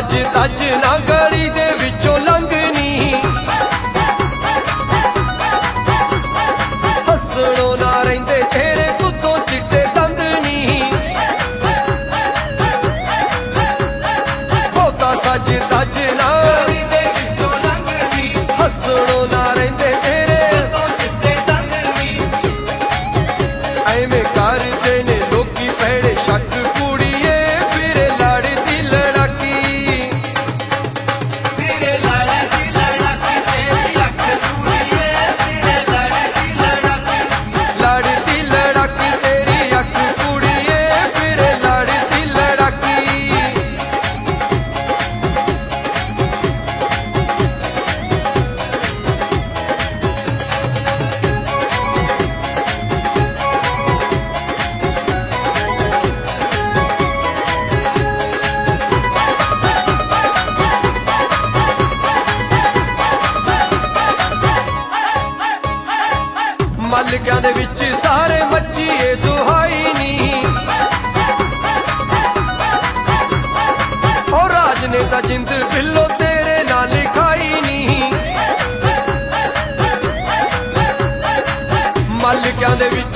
सज तज ना गली दे विचों लंघनी, हसणों ना रहिंदे तेरे दुद्धों चिट्टे दंद नी। बहुता सज तज ना गली दे विचों लंघनी, हसणों ना रहिंदे तेरे दुद्धों चिट्टे दंद नी। ऐवें करदे ने लोकी भैड़े शक कुड़िए फिर लड़दी लड़ाकी, फिर लड़दी लड़ाकी तेरी अख कुड़िए फिर लड़दी लड़ाकी, लड़दी लड़ाकी तेरी अख कुड़िए फिर लड़दी लड़ाकी। मलकियां दे विच सारे मच्चीए दुहाई नी, और राजनेता जिंद बिल्लो तेरे ना लिखाई नी। मलकियां दे विच